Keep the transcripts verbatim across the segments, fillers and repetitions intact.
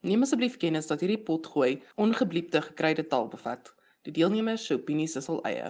Neem asseblief kennis dat hierdie potgooi ongebliepte gekryde taal bevat. Die deelnemers se opinies is hul eie.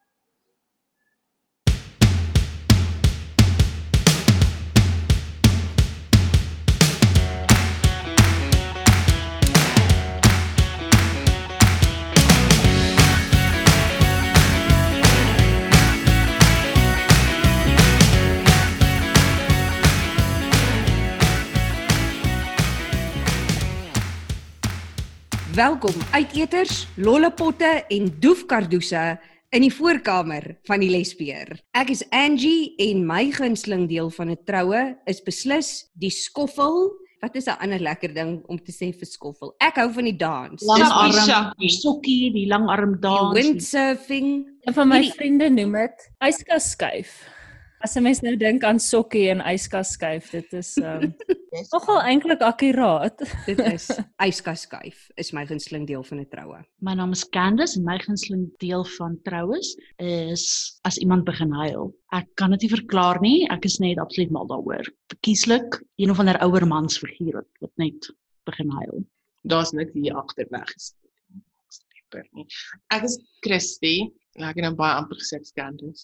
Welkom uiteters, lollepotte en doefkardoese in die voorkamer van die lesbeer. Ek is Angie en my gunsteling deel van 'n troue is beslis die skoffel. Wat is 'n ander lekker ding om te sê vir skoffel? Ek hou van die dans. Langarm, die sokkie, die langarm Die dans. windsurfing. Een van my Hierdie- vriende noem dit yskas skuif. As 'n mens nou dink aan sokkie en yskas skuif, dit is um, nogal eintlik akkuraat. Dit is yskas skuif, is my gunsteling deel van 'n troue. My naam is Candice en my gunsteling deel van troues is as iemand begin huil. Ek kan dit nie verklaar nie, ek is net absoluut mal daaroor. Verkieslik een of ander ouer mansfiguur wat, wat net begin huil. Daar's niks hier agter weggespreek nie. Ek is Christy. Ja, ek het nou baie amper gesê Candice.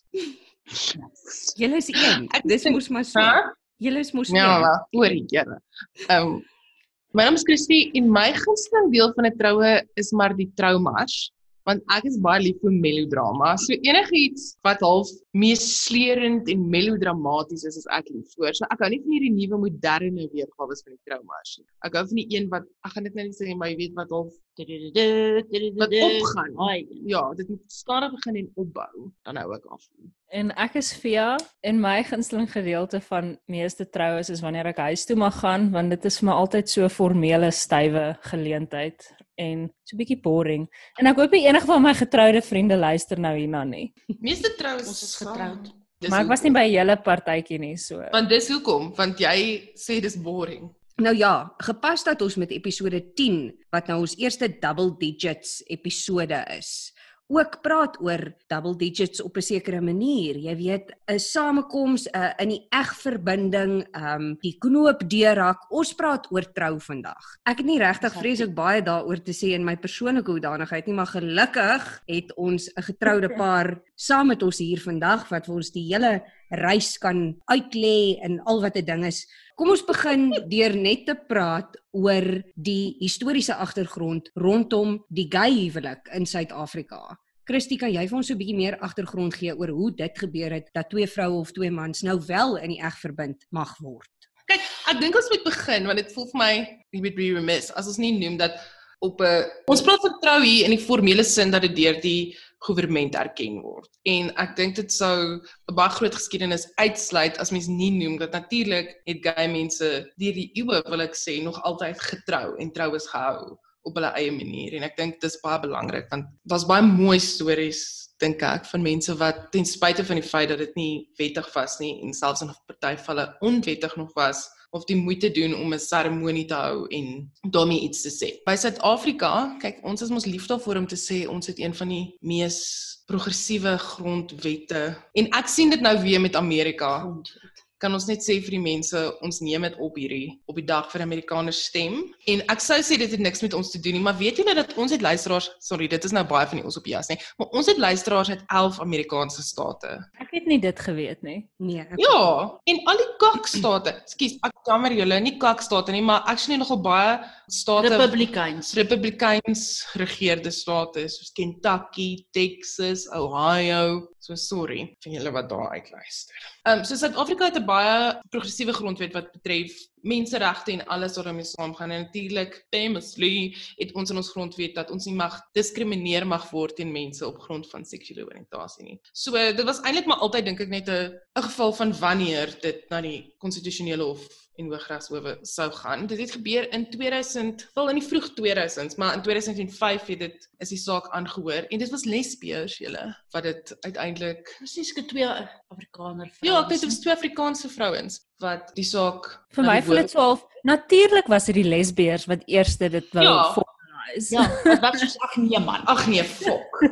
Julle is een. Ek Dis dink- mos maar so. Huh? Julle is mos Ja, een. wel, oor die Here. Um, my naam is Christy en my gunsteling deel van 'n troue is maar die troumars, want ek is baie lief vir melodrama. So enigiets wat half meesleurend en melodramaties is, is ek lief vir. So ek hou nie van hierdie nuwe moderne weergawe van die troumars nie. Ek hou van die een wat ek gaan dit nou nie sê, maar jy weet wat half wat opgaan. Ai, Ja, dit moet stadig begin en opbou, dan hou ek af. En ek is Via en my gunsteling gedeelte van meeste troues is wanneer ek huis toe mag gaan, want dit is vir my altyd so 'n formele, stywe geleentheid en so 'n bietjie boring. En ek hoop nie enige van my getroude vriende luister nou hierna nie. Meeste troues Ons is getroud. Dis Maar ek was nie hoekom. by julle partytjie nie, so. Want dis hoekom, want jy sê dis boring. Nou ja, gepas dat ons met episode tien, wat nou ons eerste double digits episode is, ook praat oor double digits op 'n sekere manier. Jy weet, 'n samekoms, 'n in die egverbinding, um die knoop deurhak. Ons praat oor trou vandag. Ek het nie regtig vreeslik baie daaroor te sê in my persoonlike hoedanigheid nie, maar gelukkig het ons 'n getroude paar saam met ons hier vandag wat vir ons die hele reis kan uitlê en al wat 'n ding is. Kom ons begin deur net te praat oor die historiese agtergrond rondom die gay huwelik in Suid-Afrika. Christy, kan jy vir ons so 'n bietjie meer agtergrond gee oor hoe dit gebeur het dat twee vroue of twee mans nou wel in die eg verbind mag word? Kyk, ek dink ons moet begin want dit voel vir my jy moet be remiss as ons nie noem dat op 'n ons praat van trou hier in die formele sin dat dit deur die regering erken word. En ek dink dit sou 'n baie groot geskiedenis uitsluit as mens nie noem dat natuurlik het gay mense deur die eeue wil ek sê nog altyd getrou en troues gehou op hulle eie manier en ek dink dis baie belangrik want daar's baie mooi stories dink ek van mense wat ten spyte van die feit dat dit nie wettig was nie en selfs in party gevalle onwettig nog was of die moeite doen om 'n seremonie te hou en daarmee iets te sê. By Suid-Afrika, kyk, ons is mos lief daarvoor om te sê ons het een van die mees progressiewe grondwette en ek sien dit nou weer met Amerika. Kan ons net sê vir die mense, ons neem dit op hierdie, op die dag vir Amerikaners stem. En ek sou sê dit het niks met ons te doen nie, maar weet julle dat ons het luisteraars, sorry, dit is nou baie van die ons op jas nie, maar ons het luisteraars uit elf Amerikaanse state. Ek het nie dit geweet nie. Nee. Ek, Ja, en al die kakstate, ekskuus, ek jammer julle, nie kakstate nie, maar actually nogal baie state Republikeins. Republikeins geregeerde state soos Kentucky, Texas, Ohio. So sorry vir julle wat daar uitluister. Ehm um, so Suid-Afrika het 'n baie progressiewe grondwet wat betref menseregte en alles wat daarmee saamgaan. En natuurlik famously het ons in ons grondwet dat ons nie mag diskrimineer mag word teen mense op grond van seksuele oriëntasie nie. So dit was eintlik maar altyd dink ek net 'n 'n geval van wanneer dit na die konstitusionele hof en Hooggeregshowe sou gaan. Dit het gebeur in tweeduisend, wel in die vroeg tweeduisends, maar in tweeduisend vyf het dit is die saak aangehoor en dit was lesbiërs julle wat dit uiteindelik Presies, ek het twee Afrikaner vrouens. Ja, ek dink dit was twee Afrikaanse vrouens wat die saak Vir my voel dit so half, natuurlik was dit die lesbiërs wat eers dit wou Ja. formalize. Ja, dit was soos ag nee man. Ag nee, fok.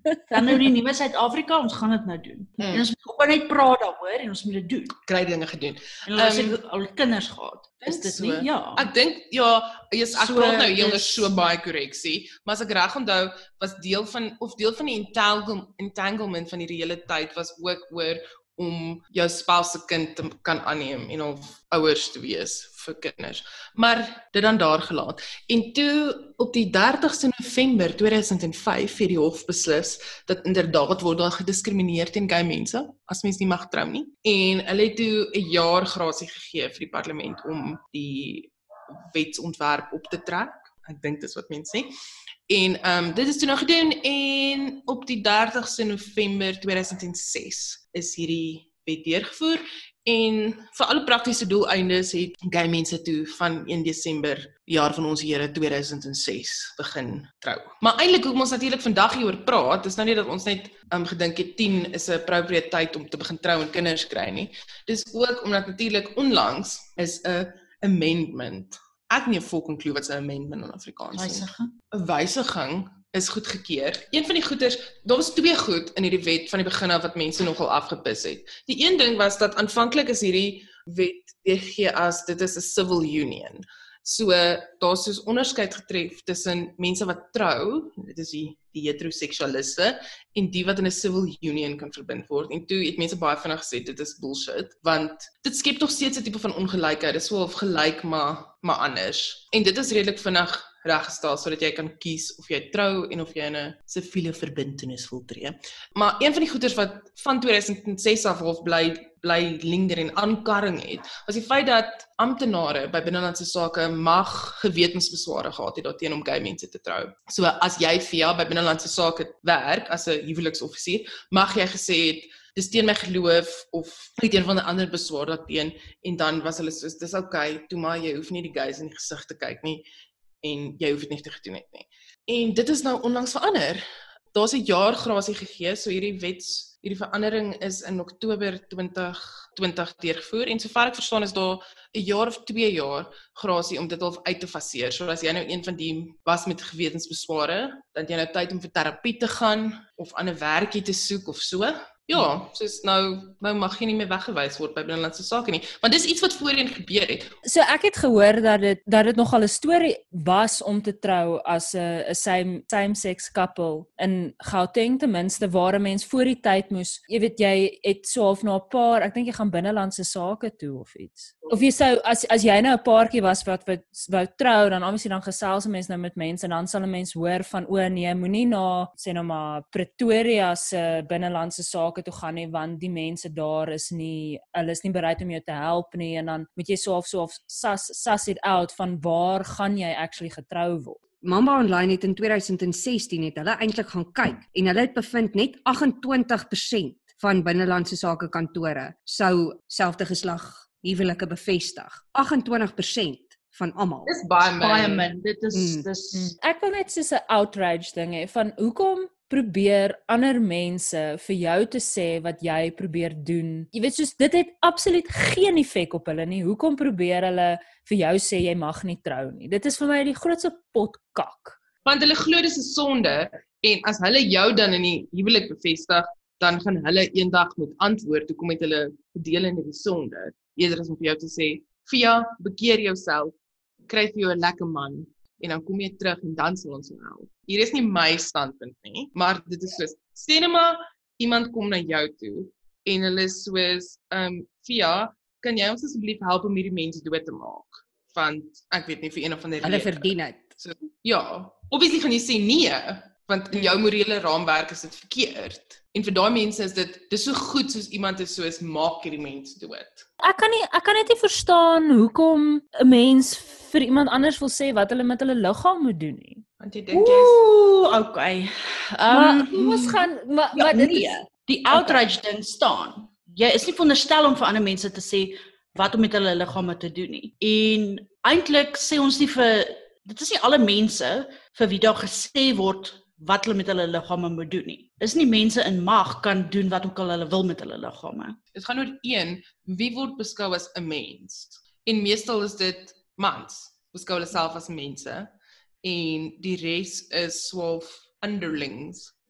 Dan nou die nuwe Suid-Afrika, ons gaan dit nou doen. Mm. En ons moet ook net praat daaroor en ons moet dit doen. Kry dinge gedoen. En hulle Um, het al kinders gehad. Is is dit so. nie? Ja. Ek dink ja, yes, ek So, praat nou heel dis- so baie korreksie, maar as ek reg onthou, was deel van of deel van die entangle, entanglement van hierdie hele tyd was ook oor om jou spouse se kind te kan aanneem en of ouers te wees vir kinders. Maar dit dan daar gelaat. En toe op die dertigste November tweeduisend vyf het die hof beslis dat inderdaad word daar gediskrimineer teen gay mense as mens nie mag trou nie. En hulle het toe 'n jaar grasie gegee vir die parlement om die wetsontwerp op te trek. Ek dink dis wat mense sê. En um, dit is toe nou gedoen en op die dertigste November tweeduisend ses is hierdie wet deurgevoer en vir alle praktiese doeleindes het gay mense toe van een Desember jaar van ons Here tweeduisend ses begin trou. Maar eintlik hoekom ons natuurlik vandag hieroor praat, is nou nie dat ons net um, gedink het tien is 'n appropriate tyd om te begin trou en kinders kry nie. Dis ook omdat natuurlik onlangs is 'n amendment. Ek nie 'n fucking clue wat 'n amendment in Afrikaans is. Wysiging. 'n Wysiging is goedgekeur. Een van die goeders, daar was twee goed in hierdie wet van die begin af wat mense nogal afgepis het. Die een ding was dat aanvanklik is hierdie wet weergegee as dit is 'n civil union. So daar's soos onderskeid getref tussen mense wat trou, dit is die die heteroseksualiste en die wat in 'n civil union kan verbind word. En toe het mense baie vinnig gesê dit is bullshit, want dit skep tog steeds 'n tipe van ongelykheid. Dit is so of gelyk maar maar anders. En dit is redelik vinnig reggestel sodat jy kan kies of jy trou en of jy in 'n siviele verbintenis wil tree. Maar een van die goeders wat van tweeduisend ses af half bly bly linger en aankarring het, was die feit dat amptenare by binnelandse sake mag gewetensbesware gehad het daarteen om gay mense te trou. So as jy via by binnelandse sake werk as 'n huweliksoffisier, mag jy gesê het dis teen my geloof of het een van 'n ander beswaar daarteen en dan was hulle soos dis okay, toe maar jy hoef nie die gays in die gesig te kyk nie en jy hoef dit nie te gedoen het nie. En dit is nou onlangs verander. Daar's 'n jaar grasie gegee, so hierdie wets hierdie verandering is in Oktober twintig twintig deurgevoer en sover ek verstaan is daar 'n jaar of twee jaar grasie om dit al uit te faseer. So as jy nou een van die was met gewetensbesware, dan jy nou tyd om vir terapie te gaan of ander werkie te soek of so. Ja, soos nou nou mag jy nie meer weggewys word by binnelandse sake nie, want dis iets wat voorheen gebeur het. So ek het gehoor dat dit dat dit nogal 'n storie was om te trou as 'n 'n same same sex couple in Gauteng ten minste waar 'n mens voor die tyd moes, jy weet jy het so half na 'n paar, ek dink jy gaan binnelandse sake toe of iets. Of jy sou as as jy nou 'n paartjie was wat wat wou trou, dan obviously dan gesels 'n mens nou met mense en dan sal 'n mens hoor van o nee, moenie na sê nou maar Pretoria se binnelandse sake toe gaan nie, want die mense daar is nie, hulle is nie bereid om jou te help nie en dan moet jy so of so of suss suss it out van waar gaan jy actually getrou word. Mamba Online het in tweeduisend sestien het hulle eintlik gaan kyk en hulle het bevind net agt en twintig persent van binnelandse sake kantore sou selfde geslag huwelike bevestig. agt en twintig persent van almal. Dis baie min. Baie min. Dit is Mm. dis Ek wil net soos 'n outrage ding hê van hoekom probeer ander mense vir jou te sê wat jy probeer doen. Jy weet soos dit het absoluut geen effek op hulle nie. Hoekom probeer hulle vir jou sê jy mag nie trou nie? Dit is vir my die grootste potkak. Want hulle glo dis 'n sonde en as hulle jou dan in die huwelik bevestig, dan gaan hulle eendag moet antwoord hoekom het hulle gedeel in die sonde. Eerder as om vir jou te sê, "Via, bekeer jouself, kry vir jou 'n lekker man." En dan kom jy terug en dan sal ons jou help. Hier is nie my standpunt nie, maar dit is soos, sê net maar, iemand kom na jou toe, en hulle is soos, um, Via, kan jy ons asseblief help om hierdie mense dood te maak? Want, ek weet nie, vir een of ander Hulle rede. verdien dit. So, ja, obviously gaan jy sê nee, want in jou morele raamwerk is dit verkeerd. En vir daai mense is dit, dis so goed soos iemand is soos, maak hierdie mens dood. Ek kan nie ek kan net nie verstaan hoekom 'n mens vir iemand anders wil sê wat hulle met hulle liggaam moet doen nie. Want jy dink jy's Ooh, okay. Maar Um, ons gaan maar ja, maar dit nee, is die outrage ding staan. Jy is nie veronderstel om vir ander mense te sê wat om met hulle liggame te doen nie. En eintlik sê ons nie vir dit is nie alle mense vir wie daar gesê word wat hulle met hulle liggame moet doen nie. Is nie mense in mag kan doen wat ook al hulle wil met hulle liggame. Dit gaan oor een, wie word beskou as 'n mens? En meestal is dit mans, beskou hulle self as mense, en die res is swaalf underlings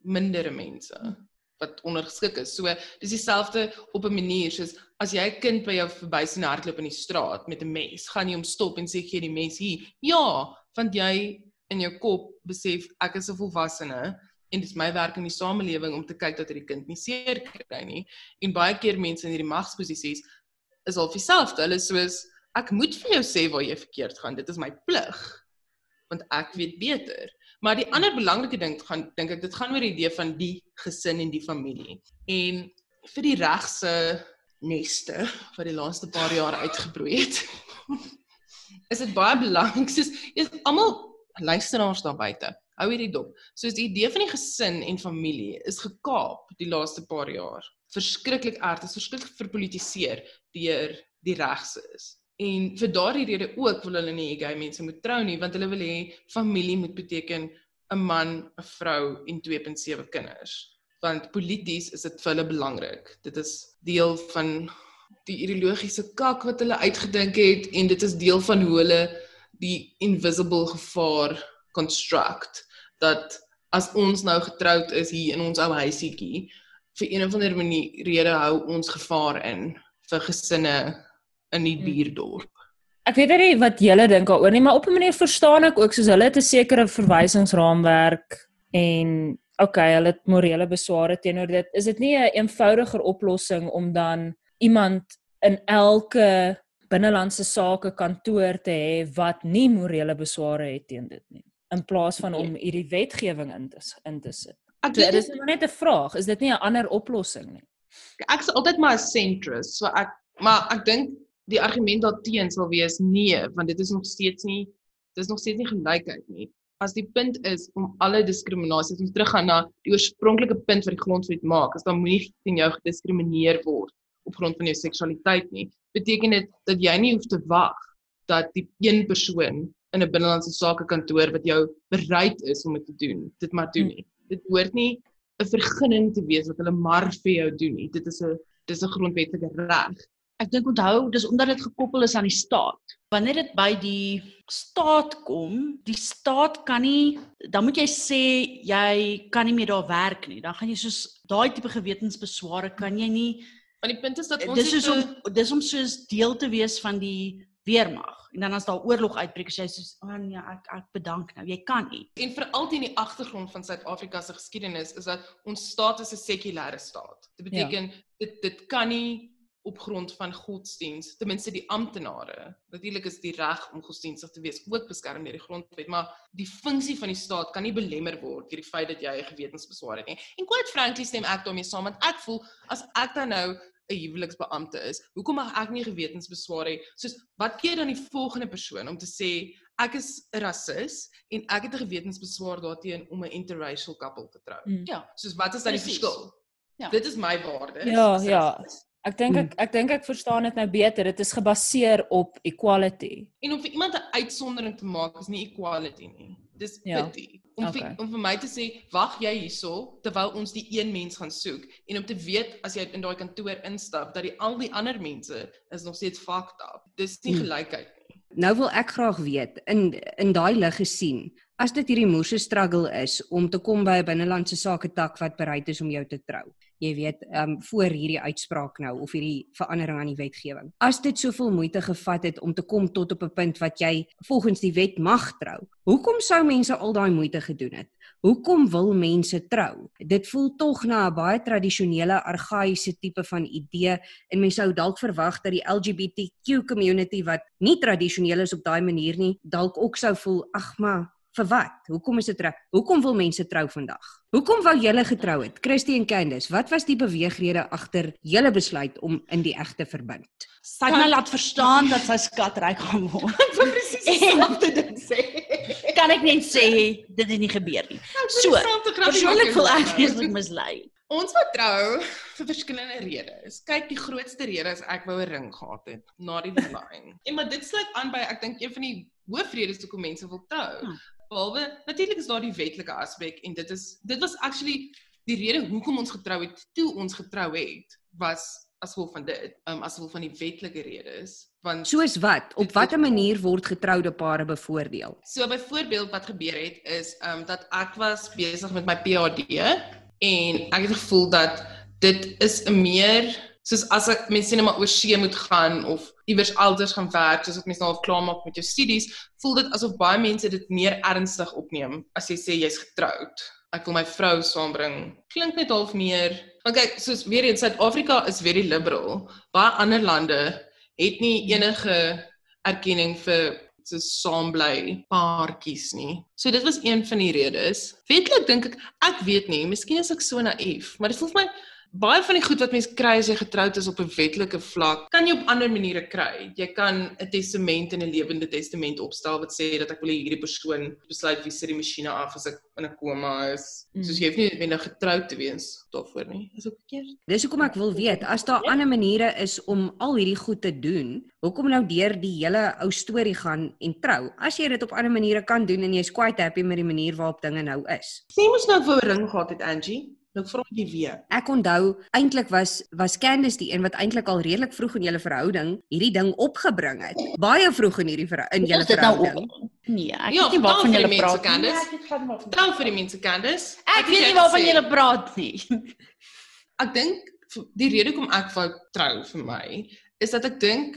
mindere mense wat ondergeskik is. So dis dieselfde op 'n manier soos as jy 'n kind by jou verby sien hardloop in die straat met 'n mes, gaan jy hom stop en sê gee die mes hier. Ja, want jy in jou kop besef ek is 'n volwassene en dit is my werk in die samelewing om te kyk dat hierdie kind nie seer kry nie. En baie keer mense in hierdie magsposisies is al dieselfde. Hulle is soos ek moet vir jou sê waar jy verkeerd gaan. Dit is my plig want ek weet beter. Maar die ander belangrike ding gaan dink ek dit gaan oor die idee van die gesin en die familie. En vir die regse neste wat die laaste paar jaar uitgebroei het, is dit baie belangrik soos is almal luisteraars daar buite. Hou hierdie dop. Soos die idee van die gesin en familie is gekaap die laaste paar jaar. Verskriklik erg, dit is verskriklik verpolitiseer deur die regse is. En vir daardie rede ook wil hulle nie hê gay mense moet trou nie, want hulle wil hê familie moet beteken 'n man, 'n vrou en twee punt sewe kinders. Want polities is dit vir hulle belangrik. Dit is deel van die ideologiese kak wat hulle uitgedink het en dit is deel van hoe hulle die invisible gevaar construct, dat as ons nou getroud is hier in ons ou huisietjie, vir een of ander manier rede hou ons gevaar in vir gesinne in die buurdorp. Ek weet nie wat julle dink daaroor nie, maar op 'n manier verstaan ek ook soos hulle het 'n sekere verwysingsraamwerk en okay, hulle het morele besware teenoor dit. Is dit nie 'n eenvoudiger oplossing om dan iemand in elke binnelandse sake kantoor te hê wat nie morele besware het teen dit nie, in plaas van om hierdie wetgewing in te, in te sit? Ek So, dink dit is maar net 'n vraag, is dit nie 'n ander oplossing nie? ek is altyd maar 'n centrist, so ek maar ek dink die argument daarteen sal wees nee, want dit is nog steeds nie dit is nog steeds nie gelykheid nie. As die punt is om alle diskriminasie, as ons teruggaan na die oorspronklike punt wat die grondwet maak, is dan moenie teen jou gediskrimineer word op grond van jou seksualiteit nie. Beteken dit dat jy nie hoef te wag dat die een persoon in 'n binnelandse sake kantoor wat jou bereid is om dit te doen, dit maar doen nie. Dit hoort nie 'n vergunning te wees wat hulle maar vir jou doen nie. Dit is 'n dis 'n grondwetlike reg. Ek dink onthou, dis omdat dit gekoppel is aan die staat. Wanneer dit by die staat kom, die staat kan nie, dan moet jy sê jy kan nie meer daar werk nie. Dan gaan jy soos daai tipe gewetensbesware kan jy nie. Want die punt is dat ons Dis het is om dis om soos deel te wees van die weermag. En dan as daar oorlog uitbreek, as jy soos, "O oh, nee, ek ek bedank nou, jy kan nie." En veral teen die agtergrond van Suid-Afrika se geskiedenis is dat ons staat is 'n sekulêre staat. Dit beteken ja. dit dit kan nie op grond van godsdienst, ten minste die amptenare. Natuurlik is die reg om godsdienstig te wees ook beskerm deur die grondwet, maar die funksie van die staat kan nie belemmer word deur die feit dat jy 'n gewetensbeswaar het nie. En quite frankly stem ek daarmee saam, want ek voel as ek dan nou 'n huweliksbeampte is, hoekom mag ek nie gewetensbeswaar hê? Soos wat keer dan die volgende persoon om te sê ek is 'n rasis en ek het 'n gewetensbeswaar daarteen om 'n interracial couple te trou. Mm. Ja, Soos wat is dan die Precies. verskil? Ja. Dit is my waarde. Ja, ja. Ek dink ek ek dink ek verstaan dit nou beter. Dit is gebaseer op equality. En om vir iemand 'n uitsondering te maak is nie equality nie. Dis Ja. pity. Om, Okay. vir, om vir my te sê, wag jy hierso terwyl ons die een mens gaan soek en om te weet as jy in daai kantoor instap dat die al die ander mense is nog steeds fucked up. Dis nie gelykheid nie. Nou wil ek graag weet, in in daai lig gesien, as dit hierdie moerse struggle is om te kom by 'n binnelandse sake tak wat bereid is om jou te trou. Jy weet, ehm um, voor hierdie uitspraak nou of hierdie verandering aan die wetgewing. As dit soveel moeite gevat het om te kom tot op 'n punt wat jy volgens die wet mag trou, hoekom sou mense al daai moeite gedoen het? Hoekom wil mense trou? Dit voel tog na 'n baie tradisionele, argaïese tipe van idee en mense sou dalk verwag dat die L G B T Q community wat nie tradisioneel is op daai manier nie, dalk ook sou voel, ag maar vir wat? Hoekom is dit reg? Hoekom wil mense trou vandag? Hoekom wou julle getrou het? Christy en Candice, wat was die beweegrede agter julle besluit om in die eg te verbind? sy het my laat verstaan dat sy skatryk gaan word. Ek wil presies dieselfde ding sê. Kan ek net sê dit het nie gebeur nie. So, persoonlik voel ek vreeslik mislei. Ons wou trou vir verskillende redes. Kyk, die grootste rede is ek wou 'n ring gehad het na die deadline. En maar dit sluit aan by ek dink een van die hoofredes hoekom mense wil trou. Hmm. Behalwe natuurlik is daar die wetlike aspek en dit is dit was actually die rede hoekom ons getrou het toe ons getrou het was as gevolg van dit, um, as gevolg van die wetlike redes, Want Soos wat? Op Dit- watter dit- manier word getroude pare bevoordeel? So byvoorbeeld wat gebeur het is um, dat ek was besig met my P H D en ek het gevoel dat dit is 'n meer soos as ek mense net maar oor see moet gaan of iewers elders gaan werk, soos wat mense nou al klaar maak met jou studies, voel dit asof baie mense dit meer ernstig opneem as jy sê jy's getroud. Ek wil my vrou saambring. Klink net half meer. Want kyk, soos weer eens Suid-Afrika is very liberal. Baie ander lande het nie enige erkenning vir so saambly paartjies nie. So dit was een van die redes. Wetlik dink ek, ek weet nie, miskien is ek so naïef, maar dit voel vir my baie van die goed wat mense kry as jy getroud is op 'n wetlike vlak, kan jy op ander maniere kry. Jy kan 'n testament en 'n lewende testament opstel wat sê dat ek wil hê hierdie persoon besluit wie sit die masjiene af as ek in 'n koma is. Mm. Soos jy hoef nie noodwendig getroud te wees daarvoor nie. Is ook verkeerd. Dis hoekom ek wil weet, as daar ander maniere is om al hierdie goed te doen, hoekom nou deur die hele ou storie gaan en trou? As jy dit op ander maniere kan doen en jy's quite happy met die manier waarop dinge nou is. Sê mos nou vir 'n ring gehad het, Angie. Nou vra jy weer. Ek onthou eintlik was was Candice die een wat eintlik al redelik vroeg in julle verhouding hierdie ding opgebring het. Baie vroeg in hierdie verhou- in julle Is dit nou verhouding. op? Nee, ek Ja, weet nie waarvan vertel vir julle die mense, praat nie. Candice. Nee, ek weet glad nie waarvan- Vertel vir die mense, Candice. Ek Wat weet het nie jy waarvan gesê? julle praat nie. Ek dink v- die rede hoekom ek wou trou vir my is dat ek dink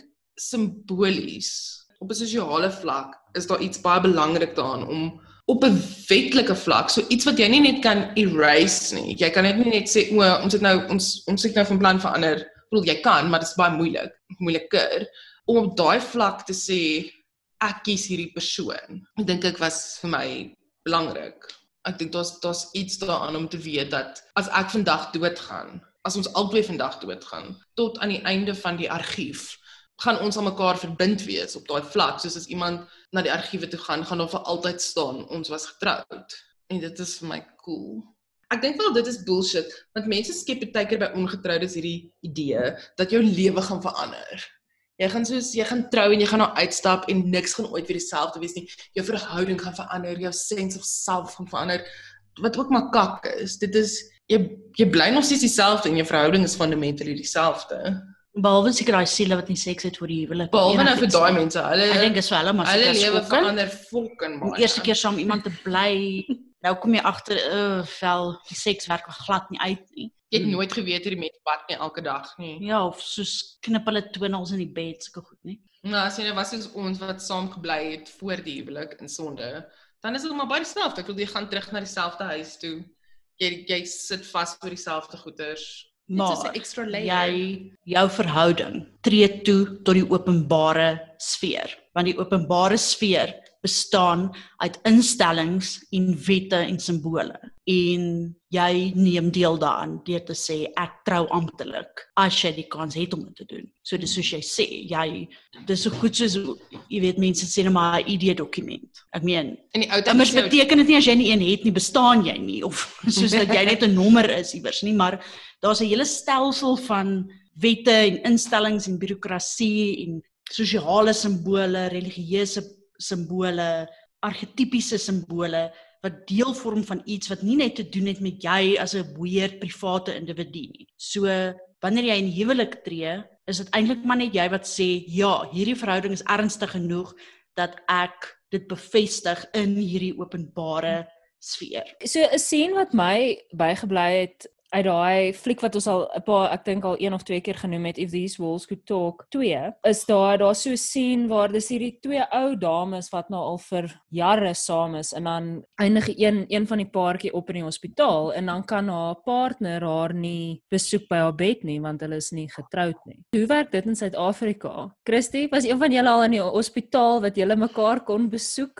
simbolies op 'n sosiale vlak is daar iets baie belangrik daaraan om op 'n wetlike vlak, so iets wat jy nie net kan erase nie. Jy kan net nie net sê o, ons het nou ons ons het nou van plan verander. Ek bedoel jy kan, maar dit is baie moeilik, moeiliker om op daai vlak te sê ek kies hierdie persoon. Ek dink ek was vir my belangrik. Ek dink daar's daar's iets daaraan om te weet dat as ek vandag doodgaan, as ons albei vandag doodgaan, tot aan die einde van die argief, gaan ons aan mekaar verbind wees op daai vlak, soos as iemand na die argiewe toe gaan, gaan daar vir altyd staan, ons was getroud. En dit is vir my cool. Ek dink wel dit is bullshit, want mense skep baie keer by ongetroudes hierdie idee dat jou lewe gaan verander. Jy gaan soos jy gaan trou en jy gaan nou uitstap en niks gaan ooit weer dieselfde wees nie. Jou verhouding gaan verander, jou sense of self gaan verander. Wat ook maar kak is. Dit is jy jy bly nog steeds dieselfde en jou verhouding is fundamentally dieselfde. Behalwe seker daai siele wat nie seks het voor die huwelik. Behalwe nou vir Enigiets daai nie. mense, hulle Ek dink is vir hulle maar hulle seker lewe skokkend. verander fucking Om baie. eerste keer saam iemand te bly. Nou kom jy agter, uh, wel, die seks werk glad nie uit nie. Jy het nooit geweet hierdie mense pad nie elke dag nie. Ja, of soos knip hulle tonels in die bed, sulke goed nie. Nou as jy nou was soos ons wat saam gebly het voor die huwelik in sonde, dan is dit maar baie dieselfde. Ek bedoel jy gaan terug na dieselfde huis toe. Jy jy sit vas oor dieselfde goeders. Dit is 'n Maar extra layer. jy, jou verhouding tree toe tot die openbare sfeer. Want die openbare sfeer bestaan uit instellings en wette en simbole. En jy neem deel daaraan deur te sê ek trou amptelik as jy die kans het om dit te doen. So dis soos jy sê, jy dis so goed soos jy weet mense sê net maar 'n I D-dokument. Ek meen, In die ou tyd immers was jou- beteken dit nie as jy nie een het nie, bestaan jy nie of soos dat jy net 'n nommer is iewers nie, maar daar's 'n hele stelsel van wette en instellings en birokrasie en sosiale simbole, religieuse simbole, argetipiese simbole wat deel vorm van iets wat nie net te doen het met jy as 'n weird private individu nie. So wanneer jy in huwelik tree, is dit eintlik maar net jy wat sê, ja, hierdie verhouding is ernstig genoeg dat ek dit bevestig in hierdie openbare sfeer. So 'n scene wat my bygebly het uit daai fliek wat ons al 'n paar, ek dink al een of twee keer genoem het, If These Walls Could Talk twee, is daar daar so 'n scene waar dis hierdie twee ou dames wat nou al vir jare saam is en dan eindig een een van die paartjie op in die hospitaal en dan kan haar partner haar nie besoek by haar bed nie want hulle is nie getroud nie. Hoe werk dit in Suid-Afrika? Christy, was een van julle al in die hospitaal wat julle mekaar kon besoek?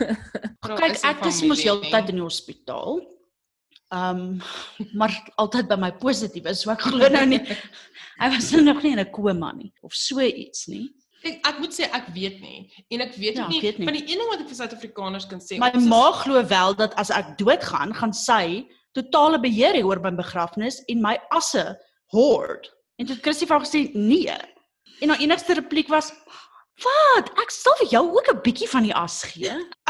Daar Kyk, is nie ek is familie mos nie. heeltyd in die hospitaal. Um, maar altyd by my positief is, so ek glo nou nie, hy was nou nog nie in 'n koma nie, of so iets nie. Ek, ek moet sê ek weet nie. En ek weet Ja, ook ek nie, weet nie. van die een ding wat ek vir Suid-Afrikaners kan sê, My ons is- ma glo wel dat as ek doodgaan, gaan sy totale beheer hê oor my begrafnis en my asse hoard. En toe het Christy vir haar gesê, nee. En haar enigste repliek was, wat? Ek sal vir jou ook 'n bietjie van die as gee. Ek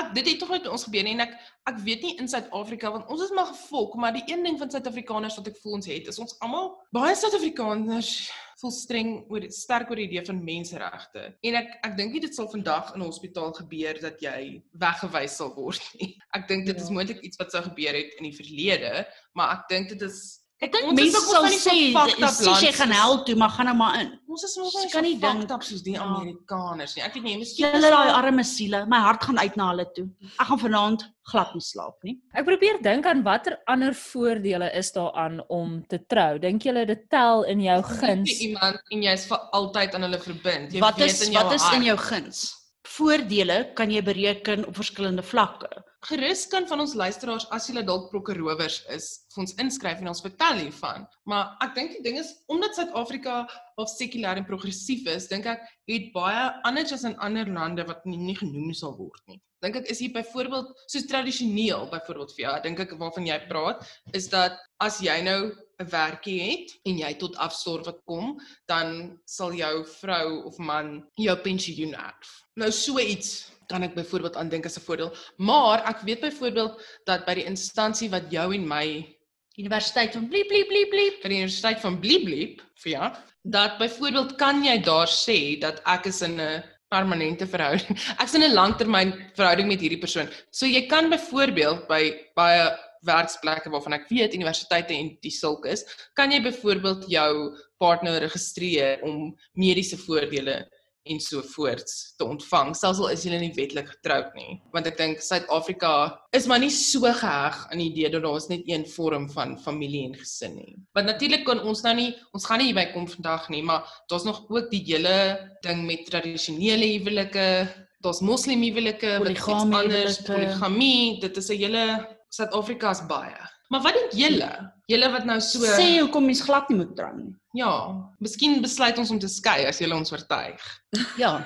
ek dit het tog nooit by ons gebeur nie en ek ek weet nie in Suid-Afrika want ons is maar gevolg, maar die een ding van Suid-Afrikaners wat ek voel ons het is ons almal baie Suid-Afrikaners voel streng oor sterk oor die idee van menseregte. En ek ek dink nie dit sal vandag in 'n hospitaal gebeur dat jy weggewys sal word nie. Ek dink dit Ja. is moontlik iets wat sou gebeur het in die verlede, maar ek dink dit is Ek dink ons is mense ook sal van die so sê, fucked up sies land jy gaan soos- hel toe, maar gaan nou maar in. Ons is nog Jy nie kan so nie fucked dink- up soos die ja. Amerikaners nie. Ek weet nie, miskien Julle daai arme siele, my hart gaan uit na hulle toe. Ek gaan vanaand glad nie slaap nie. Ek probeer dink aan watter ander voordele is daar aan om te trou. Dink julle dit tel in jou guns? vir iemand en jy's vir altyd aan hulle verbind. Jy Wat weet is in jou wat is hart. in jou guns? Voordele kan jy bereken op verskillende vlakke. Gerus kan van ons luisteraars as julle dalk prokkerowers is, vir ons inskryf en ons vertel hiervan. Maar ek dink die ding is omdat Suid-Afrika of sekulêr en progressief is, dink ek het baie anders as in ander lande wat nie, nie genoem sal word nie. Dink ek is hier byvoorbeeld soos tradisioneel byvoorbeeld vir jou, dink ek waarvan jy praat, is dat as jy nou 'n werkie het en jy tot afstorwe kom, dan sal jou vrou of man jou pensioen erf. Nou so iets kan ek byvoorbeeld aan dink as 'n voordeel, maar ek weet byvoorbeeld dat by die instansie wat jou en my Universiteit van bliep bliep bliep bliep. by die Universiteit van Bliep Bliep, vir ja, dat byvoorbeeld kan jy daar sê dat ek is in 'n permanente verhouding. Ek is in 'n langtermyn verhouding met hierdie persoon. So jy kan byvoorbeeld by baie werksplekke waarvan ek weet universiteite en die sulke is, kan jy byvoorbeeld jou partner registreer om mediese voordele en so voorts te ontvang, selfs al is julle nie wetlik getroud nie. Want ek dink Suid-Afrika is maar nie so geheg aan die idee dat daar is net een vorm van familie en gesin nie. Want natuurlik kan ons nou nie, ons gaan nie hierby kom vandag nie, maar daar's nog ook die hele ding met tradisionele huwelike, daar's moslim huwelike, wat iets Poligamie anders, huwelike. poligamie, dit is 'n hele Suid-Afrika is baie. Maar wat dink julle? Julle wat nou so Sê hoekom mens glad nie moet trou nie. ja, miskien besluit ons om te skei as julle ons oortuig. Ja.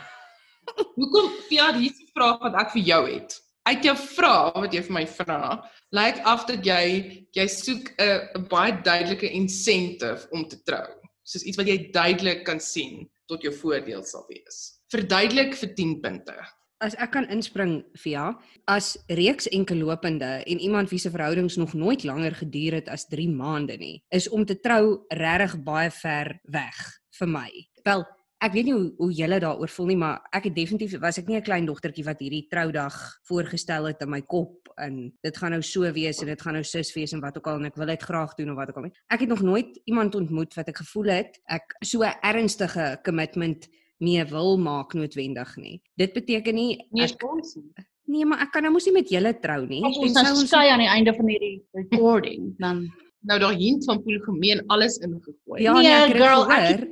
Hoekom, ja, hier is 'n vraag wat ek vir jou het. Uit jou vraag wat jy vir my vra, lyk af dat jy jy soek 'n 'n baie duidelike incentive om te trou. Soos iets wat jy duidelik kan sien tot jou voordeel sal wees. Verduidelik vir tien punte. As ek kan inspring, Via, as reeks enkellopende en iemand wie se verhoudings nog nooit langer geduur het as drie maande nie, is om te trou regtig baie ver weg vir my. Wel, ek weet nie hoe, hoe julle daaroor voel nie, maar ek het definitief, was ek nie 'n klein dogtertjie wat hierdie troudag voorgestel het in my kop en dit gaan nou so wees en dit gaan nou sis wees en wat ook al en ek wil dit graag doen of wat ook al nie. Ek het nog nooit iemand ontmoet wat ek gevoel het ek so 'n ernstige commitment mee wil maak noodwendig nie. Dit beteken nie Nee, ek, ons nie. nee, maar ek kan nou mos nie met julle trou nie. As ons En nou sou skei aan die einde van hierdie recording, dan Nou daar hint van poligamie en alles ingegooi. Ja, Nee, nee, ek het dit girl, gehoor. ek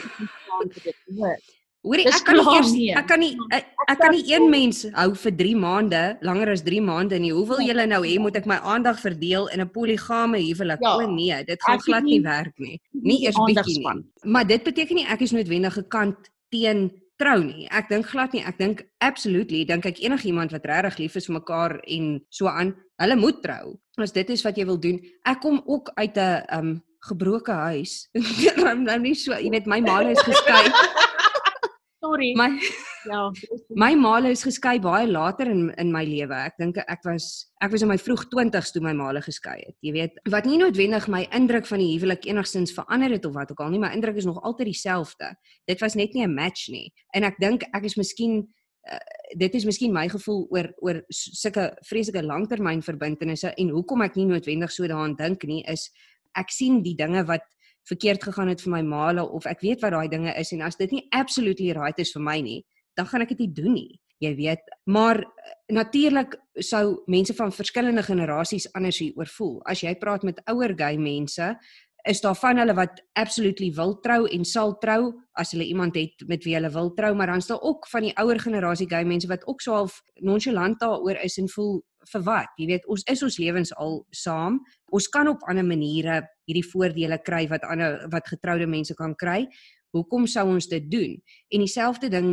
het Hoorie, Dis ek kan nie klaar eers nie. ek kan nie ek, ek kan nie een mens hou vir drie maande, langer as drie maande nie. Hoe wil julle nou hê moet ek my aandag verdeel in 'n poligame huwelik? Ja, O nee, dit gaan ek glad het nie nie- werk nie. Nie eers aandag bietjie nie. span. Maar dit beteken nie ek is noodwendig gekant teen trou nie. Ek dink glad nie. Ek dink absolutely, dink ek enigiemand wat regtig lief is vir mekaar en so aan, hulle moet trou. As dit is wat jy wil doen. Ek kom ook uit 'n um gebroke huis. nou nie so, jy weet my ma is geskei. Sorry. My Ja. my ma is geskei baie later in in my lewe. Ek dink ek was ek was in my vroeg twintigs toe my ma geskei het. Jy weet, wat nie noodwendig my indruk van die huwelik enigstens verander het of wat ook al nie, my indruk is nog altyd dieselfde. Dit was net nie 'n match nie. En ek dink ek is miskien uh, dit is miskien my gevoel oor oor sulke vreeslike langtermynverbintenisse en hoekom ek nie noodwendig so daaraan dink nie is ek sien die dinge wat verkeerd gegaan het vir my ma of ek weet wat daai dinge is en as dit nie absolutely right is vir my nie, dan gaan ek dit nie doen nie. Jy weet, maar natuurlik sou mense van verskillende generasies anders hieroor voel. As jy praat met ouer gay mense, is daar van hulle wat absolutely wil trou en sal trou as hulle iemand het met wie hulle wil trou, maar dan is daar ook van die ouer generasie gay mense wat ook so half nonchalant daaroor is en voel vir wat? Jy weet, ons is ons lewens al saam. Ons kan op ander maniere hierdie voordele kry wat ander wat getroude mense kan kry. Hoekom sou ons dit doen? En dieselfde ding met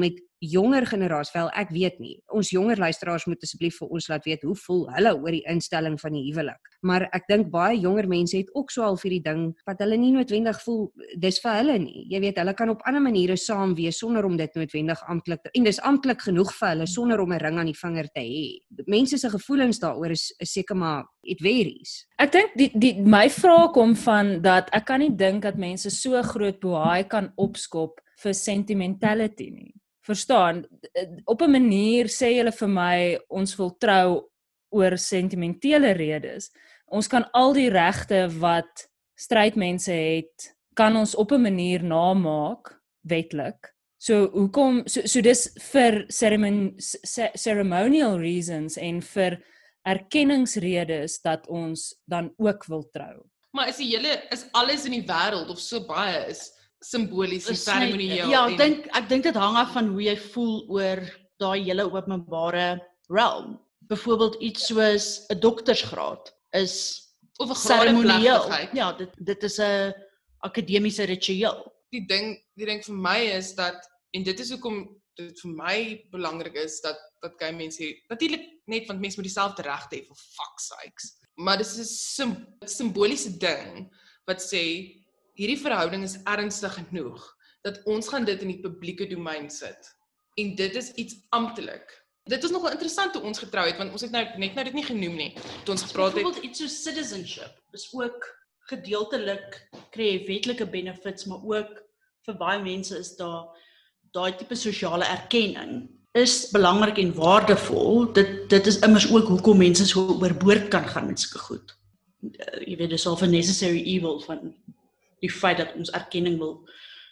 jonger generasie, wel ek weet nie. Ons jonger luisteraars moet asseblief vir ons laat weet hoe voel hulle oor die instelling van die huwelik. Maar ek dink baie jonger mense het ook so al vir die ding wat hulle nie noodwendig voel dis vir hulle nie. Jy weet, hulle kan op ander maniere saam wees sonder om dit noodwendig amptelik te, en dis amptelik genoeg vir hulle sonder om 'n ring aan die vinger te hê. Mense se gevoelens daaroor is, is seker maar it varies. Ek dink die die my vraag kom van dat ek kan nie dink dat mense so groot bohaai kan opskop vir sentimentality nie. Verstaan, op 'n manier sê julle vir my ons wil trou oor sentimentele redes. Ons kan al die regte wat strydmense het, kan ons op 'n manier namaak wetlik. So hoekom so, so dis vir ceremon, ceremonial reasons en vir erkenningsredes dat ons dan ook wil trou. Maar is die hele is alles in die wêreld of so baie is simbolies en seremonieel. Ja, ek dink ek dink dit hang af van hoe jy voel oor daai hele openbare realm. Byvoorbeeld iets soos 'n doktorsgraad is of 'n seremonieel. graadeplegtigheid. Ja, dit dit is 'n akademiese ritueel. Die ding, die ding vir my is dat en dit is hoekom dit vir my belangrik is dat dat gay mense natuurlik net want mense moet dieselfde regte hê vir fuck sakes. Maar dis 'n sim, simboliese ding wat sê hierdie verhouding is ernstig genoeg dat ons gaan dit in die publieke domein sit. En dit is iets amptelik. Dit is nogal interessant hoe ons getrou het want ons het nou net nou dit nie genoem nie. Toe ons gepraat het Byvoorbeeld iets soos citizenship is ook gedeeltelik kry jy wetlike benefits, maar ook vir baie mense is daar daai tipe sosiale erkenning is belangrik en waardevol. Dit dit is immers ook hoekom mense so oorboord kan gaan met sulke goed. Uh, jy weet dis al 'n necessary evil van die feit dat ons erkenning wil.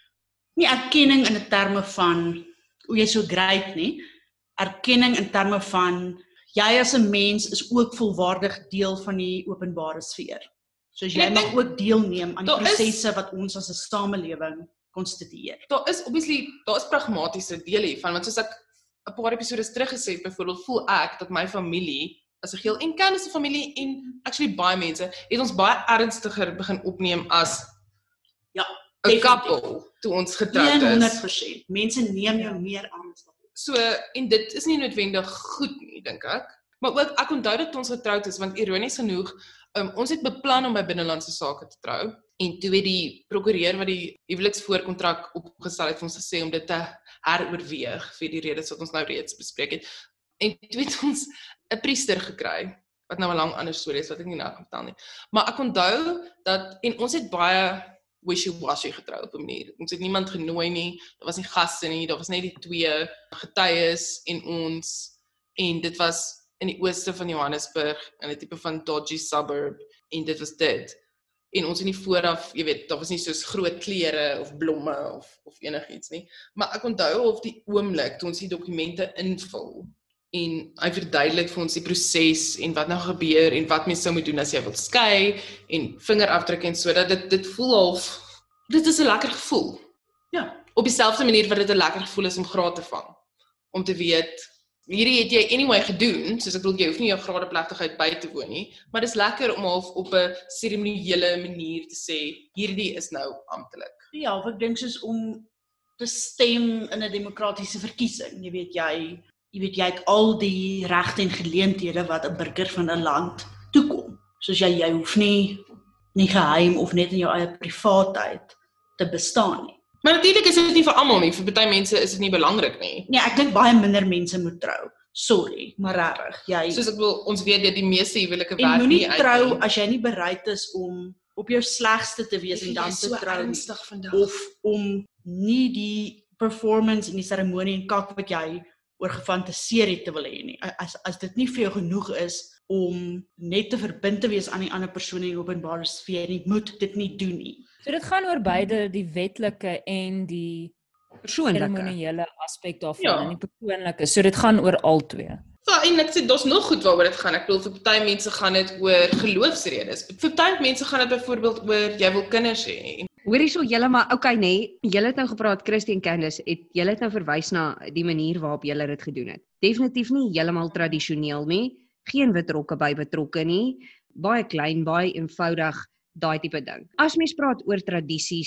Nie erkenning in 'n terme van hoe jy so great nie, erkenning in terme van jy as 'n mens is ook volwaardig deel van die openbare sfeer. Soos jy mag ook deelneem aan die prosesse wat ons as 'n samelewing konstitueer. Daar is obviously daar is pragmatiese dele hiervan want soos ek 'n paar episodes terug gesê het, byvoorbeeld voel ek dat my familie as 'n geheel en Candice se familie en actually baie mense het ons baie ernstiger begin opneem as ja, 'n couple toe ons getroud is. honderd persent. Mense neem jou meer aan as wat. So en dit is nie noodwendig goed nie, dink ek. Maar ook ek onthou dat ons getroud is want ironies genoeg, um, ons het beplan om by binnelandse sake te trou en toe het die prokureur wat die huweliksvoorkontrak opgestel het vir ons gesê om dit te heroorweeg vir die redes wat ons nou reeds bespreek het. En toe het ons 'n priester gekry wat nou 'n lang ander storie is wat ek nie nou kan vertel nie. Maar ek onthou dat en ons het baie wishy-washy getrou op 'n manier. Ons het niemand genooi nie, daar was nie gaste nie, daar was net die twee getuies en ons en dit was in die ooste van Johannesburg in 'n tipe van dodgy suburb en dit was dit. En ons het nie vooraf, jy weet, daar was nie soos groot klere of blomme of of enigiets nie. Maar ek onthou of die oomblik toe ons die dokumente invul en hy verduidelik vir ons die proses en wat nou gebeur en wat mense sou moet doen as jy wil skei en vingerafdrukke en so dat dit dit voel half dit is 'n lekker gevoel. Ja, Op dieselfde manier wat dit 'n lekker gevoel is om graad te vang. Om te weet hierdie het jy anyway gedoen, soos ek bedoel jy hoef nie jou graadeplegtigheid by te woon nie, maar dis lekker om half op 'n seremoniële manier te sê hierdie is nou amptelik. ja, of ek dink soos om te stem in 'n demokratiese verkiesing. Jy weet jy Jy weet jy het al die regte en geleenthede wat 'n burger van 'n land toekom. Soos jy jy hoef nie nie geheim of net in jou eie privaatheid te bestaan nie. Maar natuurlik is dit nie vir almal nie, vir baie mense is dit nie belangrik nie. Nee, ek dink baie minder mense moet trou. Sorry, maar regtig, jy Soos ek wil ons weet dat die meeste huwelike en werk moenie nie uit trou nie. as jy nie bereid is om op jou slegste te wees en dan te trou ernstig vandag. of om nie die performance en die seremonie en kak wat jy oor gefantaseer het te wil hê nie. As as dit nie vir jou genoeg is om net te verbind te wees aan die ander persoon in die openbare sfeer nie, moet dit nie doen nie. So dit gaan oor beide die wetlike en die Persoonlike. seremoniële aspek daarvan Ja. en die persoonlike. So dit gaan oor albei. Ja, en ek sê daar's nog goed waaroor dit gaan. Ek bedoel vir party mense gaan dit oor geloofsredes. Vir party mense gaan dit byvoorbeeld oor jy wil kinders hê. Hoor hierso julle maar okay nê, nee, julle het nou gepraat Christy en Candice, het julle het nou verwys na die manier waarop julle dit gedoen het. Definitief nie heeltemal tradisioneel nie, geen wit rokke by betrokke nie, baie klein, baie eenvoudig, daai tipe ding. As mens praat oor tradisies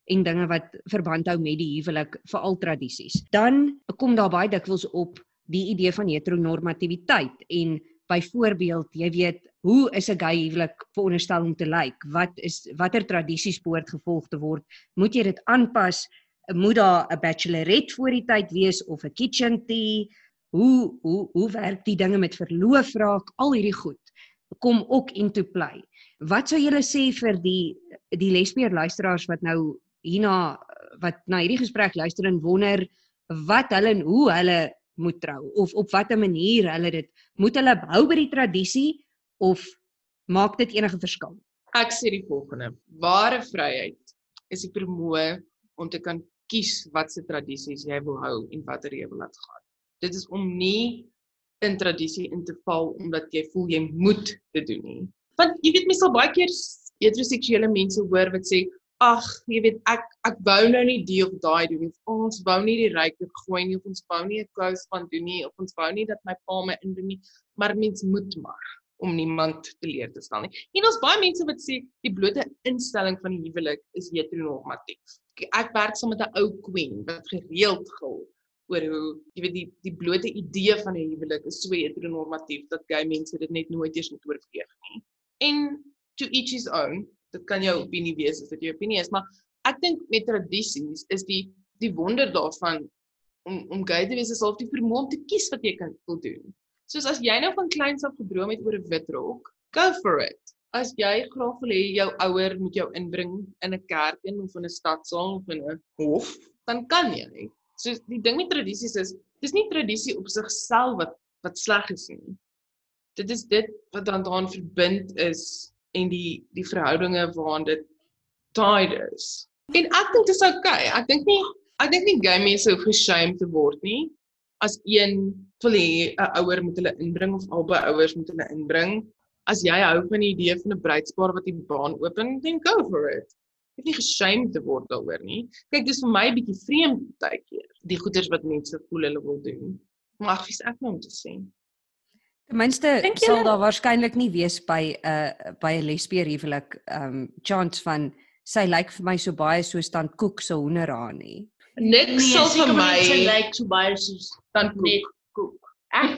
en dinge wat verband hou met die huwelik, veral tradisies. Dan kom daar baie dikwels op die idee van heteronormativiteit en byvoorbeeld, jy weet, hoe is 'n gay huwelik veronderstel om te lyk? Wat is watter tradisies behoort gevolg te word? Moet jy dit aanpas? Moet daar 'n bachelorette voor die tyd wees of 'n kitchen tea? Hoe hoe hoe werk die dinge met verloof raak? Al hierdie goed kom ook into play. Wat sou julle sê vir die die lesbier luisteraars wat nou hierna wat na hierdie gesprek luister en wonder wat hulle en hoe hulle moet trou of op watter manier hulle dit moet hulle hou by die tradisie of maak dit enige verskil? Ek sê die volgende: ware vryheid is die vermoë om te kan kies watse tradisies jy wil hou en watter jy wil laat gaan. Dit is om nie in tradisie in te val omdat jy voel jy moet dit doen nie. Want jy weet mens sal baie keer heteroseksuele mense hoor wat sê, ag, jy weet ek ek wou nou nie die of daai doen nie. Ons wou nie die ryker gooi nie of ons wou nie 'n klous van doen nie of ons wou nie dat my pa my indoen nie, maar mens moet maar om niemand teleer te stel nie. En ons baie mense wat sê die blote instelling van die huwelik is heteronormatief. Ek werk saam met 'n ou queen wat gereeld gil oor hoe, jy weet, die die blote idee van 'n huwelik is so heteronormatief dat gay mense dit net nooit eers moet oorweeg nie. En to each his own, dit kan jou opinie wees as dit jou opinie is, maar ek dink met tradisies is die die wonder daarvan om om gay te wees is half die vermoë om te kies wat jy kan wil doen. Soos as jy nou van kleins af gedroom het oor 'n wit rok, go for it. As jy graag wil hê jou ouer moet jou inbring in 'n kerk in of in 'n stadsaal of in 'n hof, dan kan jy. So die ding met tradisies is, dis nie tradisie op sigself wat wat sleg is nie. Dit is dit wat dan daaraan verbind is en die die verhoudinge waaraan dit tied is. En ek dink dit is okay. Ek dink nie ek dink nie gay mense hoef geshamed te word nie. As een wil hê 'n ouer moet hulle inbring of albei ouers moet hulle inbring. As jy hou van die idee van 'n bruidspaar wat die baan open, then go for it. Jy hoef nie geshamed te word daaroor nie. Kyk, dis vir my 'n bietjie vreemd baie keer, die goeders wat mense voel hulle wil doen. Maar ag, wie's ek nou om te sê? Ten minste sal daar waarskynlik nie wees by 'n uh, by 'n lesbier huwelik um chance van sy lyk vir my so baie so stand koek se hoenderhaan nie. Niks nee, sal vir my sy lyk so baie soos stand net koek. Ek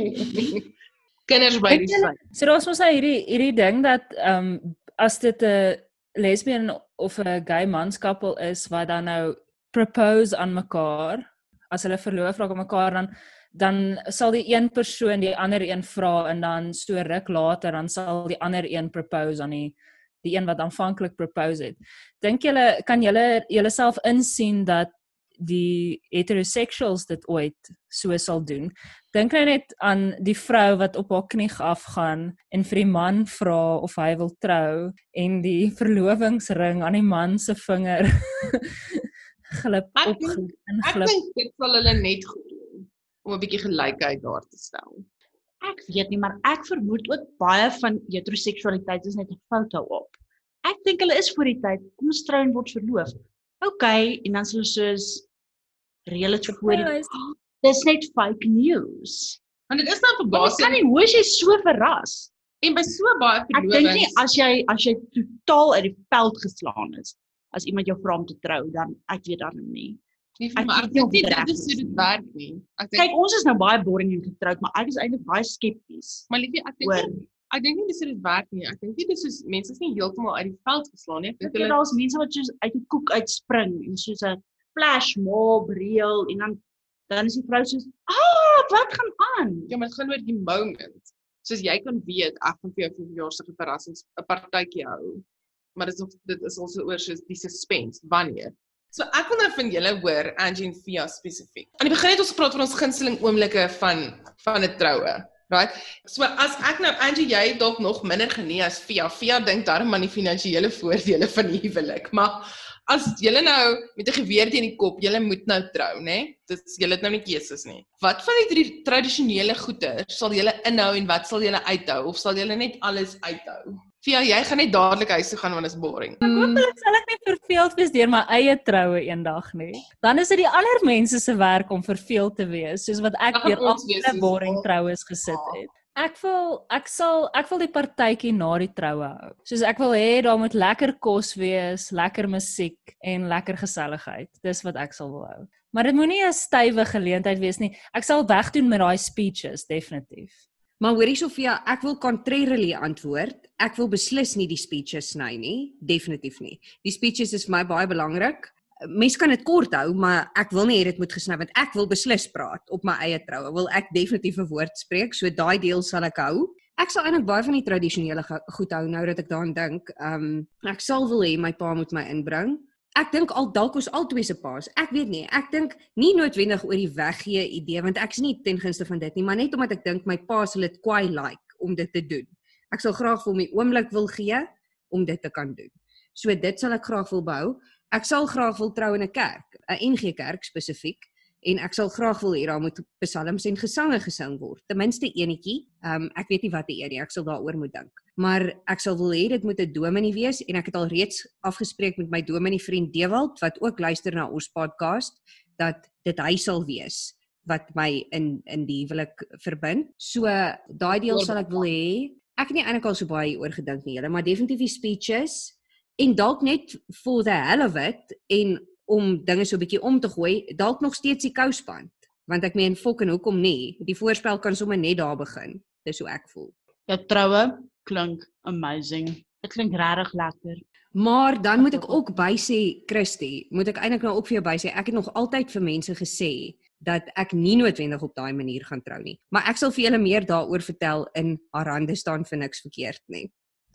kinders by die sy. So daar's mos nou hierdie hierdie ding dat ehm um, as dit 'n lesbien of 'n gay manskappel is wat dan nou propose aan mekaar, as hulle verloof raak aan mekaar, dan dan sal die een persoon die ander een vra en dan so ruk later dan sal die ander een propose aan die die een wat aanvanklik propose het. Dink julle kan julle julleself insien dat die heterosexuals dit ooit so sal doen? Dink nou net aan die vrou wat op haar knie afgaan en vir die man vra of hy wil trou en die verlovingsring aan die man se vinger glip op inglip. Ek dink dit sal hulle net goed doen om 'n bietjie gelykheid daar te stel. Ek weet nie, maar ek vermoed ook baie van heteroseksualiteit is net 'n foto op. Ek dink hulle is voor die tyd, kom ons trou en word verloof. Okay, en dan sal hulle soos reël dit voor die dis net fake news. Want dit is dan verbaasend. Ek kan nie hoor jy so verras. En by so baie verlovings. Ek dink nie as jy as jy totaal uit die veld geslaan is, as iemand jou vra om te trou, dan ek weet dan nie. Nie vir my, ek dink dit is so dit werk nie. Ek dink kyk, ons is nou baie boring en getroud, maar ek is eintlik baie skepties. Maar liefie, ek dink nie, ek dink nie dis dit werk nie. Ek dink nie dis soos mense is nie heeltemal uit die veld geslaan nie. Ek dink hulle daar's mense wat soos uit 'n koek uitspring en soos 'n flash mob reël en dan dan is die vrou soos, "Ah, wat gaan aan?" Ja, maar dit gaan oor die moment. Soos jy kan weet, ek gaan vir jou verjaarsdag 'n verrassings 'n partytjie hou. Maar dit is nog dit is also oor soos die suspense, wanneer. So ek wil nou van julle hoor, Angie en Fia spesifiek. Aan die begin het ons gepraat van ons gunsteling oomblikke van van 'n troue, right? So as ek nou Angie, jy dalk nog minder geniet as Fia. Fia dink darm aan die finansiële voordele van die huwelik, maar as julle nou met 'n geweer teen die kop, julle moet nou trou, né? Dis julle het nou nie keuses nie. Wat van die tradisionele goeder sal julle inhou en wat sal julle uithou of sal julle net alles uithou? Fia, jy gaan net dadelik huis toe gaan want dit is boring. Ek hoop hulle sal ek nie verveeld wees deur my eie troue eendag nie. Dan is dit die ander mense se werk om verveeld te wees, soos wat ek deur al die boring troues gesit het. Ek wil ek sal ek wil die partytjie na die troue hou. Soos ek wil hê daar moet lekker kos wees, lekker musiek en lekker geselligheid. Dis wat ek sal wil hou. Maar dit moenie 'n stywe geleentheid wees nie. Ek sal wegdoen met daai speeches definitief. Maar hoorie Sofia, ek wil contrarily antwoord. Ek wil beslis nie die speeches sny nie, definitief nie. Die speeches is vir my baie belangrik. Mens kan dit kort hou, maar ek wil nie hê dit moet gesny want ek wil beslis praat op my eie troue. Wil ek definitief 'n woord spreek, so daai deel sal ek hou. Ek sal eintlik baie van die tradisionele goed hou nou dat ek daaraan dink. Um ek sal wil hê my pa moet my inbring. Ek dink al dalk ons albei se paas. Ek weet nie, ek dink nie noodwendig oor die weggee idee want ek is nie ten gunste van dit nie, maar net omdat ek dink my pa sal dit kwai like om dit te doen. Ek sal graag vir hom die oomblik wil gee om dit te kan doen. So dit sal ek graag wil behou. Ek sal graag wil trou in 'n kerk, 'n N G Kerk spesifiek, en ek sal graag wil hê daar moet psalms en gesange gesing word. Ten minste enetjie. Um ek weet nie wat die een nie, ek sal daaroor moet dink. Maar ek sal wil hê dit moet 'n dominee wees en ek het al reeds afgespreek met my dominee vriend Dewald wat ook luister na ons podcast dat dit hy sal wees wat my in in die huwelik verbind. So daai deel sal ek wil hê. Ek het nie eintlik al so baie oor gedink nie, julle, maar definitief die speeches en dalk net for the hell of it en om dinge so 'n bietjie om te gooi, dalk nog steeds die kousband, want ek meen fok en hoekom nie? Die voorspel kan sommer net daar begin. Dis hoe ek voel. Jou troue klink amazing. Dit klink regtig lekker. Maar dan moet ek ook bysê, Christy, moet ek eintlik nou ook vir jou bysê, ek het nog altyd vir mense gesê dat ek nie noodwendig op daai manier gaan trou nie. Maar ek sal vir julle meer daaroor vertel in Haar hande staan vir niks verkeerd nie.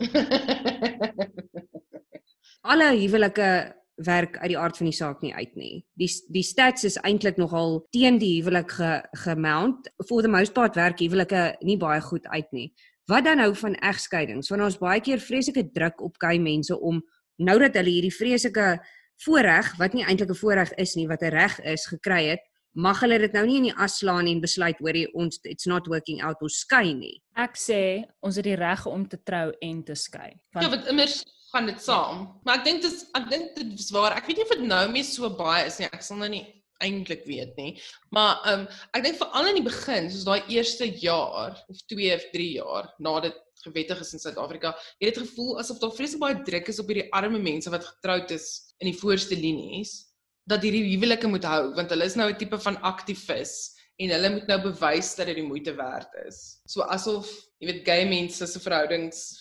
Alle huwelike werk uit die aard van die saak nie uit nie. Die die stats is eintlik nogal teen die huwelik ge, gemount. For the most part werk huwelike nie baie goed uit nie. Wat dan nou van egskeidings? Want ons baie keer vreeslike druk op gay mense om nou dat hulle hierdie vreeslike voorreg wat nie eintlik 'n voorreg is nie, wat 'n reg is gekry het, mag hulle dit nou nie in die as slaan en besluit hoor jy ons it's not working out ons skei nie. Ek sê ons het die reg om te trou en te skei. Ja, want immers gaan dit saam. Maar ek dink dit is ek dink dit is waar. Ek weet nie of dit nou meer so baie is nie. Ek sal nou nie eintlik weet nie. Maar ehm um, ek dink veral in die begin, soos daai eerste jaar of twee of drie jaar na dit gewettig is in Suid-Afrika, het dit gevoel asof daar vreeslik baie druk is op hierdie arme mense wat getroud is in die voorste linies, dat hierdie huwelike moet hou, want hulle is nou 'n tipe van aktivis en hulle moet nou bewys dat dit die moeite werd is. So asof, jy weet, gay mense se verhoudings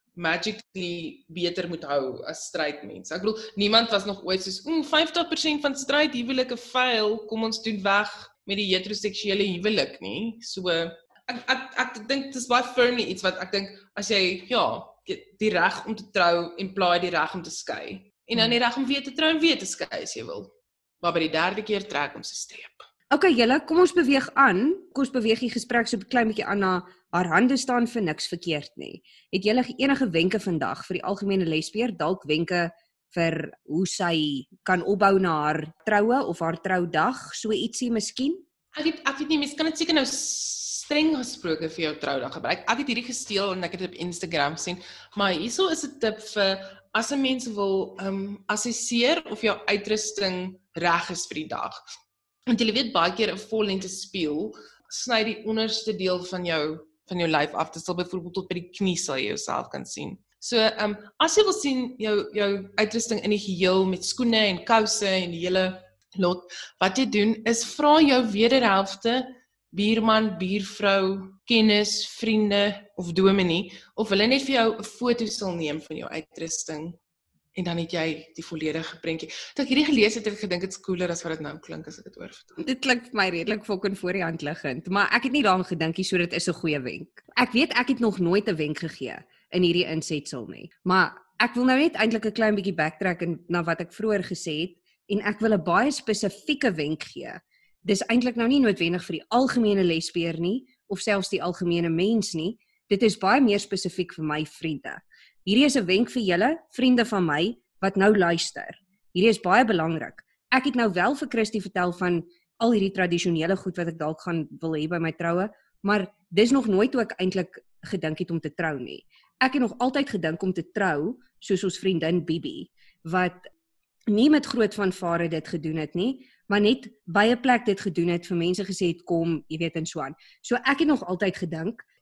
magically beter moet hou as straight mense. Ek bedoel, niemand was nog ooit soos, mm, vyftig persent van straight huwelike fail, kom ons doen weg met die heteroseksuele huwelik nie. So ek ek ek dink dis baie firmly iets wat ek dink as jy ja, die reg om te trou imply die reg om te skei. En dan die reg om weer te trou en weer te skei as jy wil. Maar by die derde keer trek ons 'n streep. Okay julle, kom ons beweeg aan. Kom ons beweeg die gesprek so 'n klein bietjie aan na Haar hande staan vir niks verkeerd nie. Het julle enige wenke vandag vir die algemene lesbier, dalk wenke vir hoe sy kan opbou na haar troue of haar troudag, so ietsie miskien? Ek weet ek weet nie, mens kan dit seker nou streng gesproke vir jou troudag gebruik. Ek het hierdie gesteel en ek het dit op Instagram gesien, maar hierso is 'n tip vir as 'n mens wil um assesseer of jou uitrusting reg is vir die dag. Want jy weet baie keer 'n vollengte spieël sny die onderste deel van jou van jou lyf af. Dit sal byvoorbeeld tot by die knie sal jy jouself kan sien. So, um, as jy wil sien jou jou uitrusting in die geheel met skoene en kouse en die hele lot, wat jy doen is vra jou wederhelfte, buurman, buurvrou, kennis, vriende of dominee of hulle net vir jou 'n foto sal neem van jou uitrusting. En dan het jy die volledige prentjie. Toe ek hierdie gelees het, het ek gedink dit's cooler as wat dit nou klink as ek dit oorvertel. Dit klink vir my redelik fucking voor die hand liggend, maar ek het nie daaraan gedink nie, so dit is 'n goeie wenk. Ek weet ek het nog nooit 'n wenk gegee in hierdie insetsel nie, maar ek wil nou net eintlik 'n klein bietjie backtrack en na wat ek vroeër gesê het en ek wil 'n baie spesifieke wenk gee. Dis eintlik nou nie noodwendig vir die algemene lesbier nie of selfs die algemene mens nie. Dit is baie meer spesifiek vir my vriende. Hierdie is 'n wenk vir julle, vriende van my, wat nou luister. Hierdie is baie belangrik. Ek het nou wel vir Christy vertel van al hierdie tradisionele goed wat ek dalk gaan wil hê by my troue, maar dis nog nooit hoe ek eintlik gedink het om te trou nie. Ek het nog altyd gedink om te trou, soos ons vriendin Bibi, wat nie met groot vanvare dit gedoen het nie, maar net by 'n plek dit gedoen het, vir mense gesê het, kom, jy weet, en so aan. So ek het nog altyd gedink,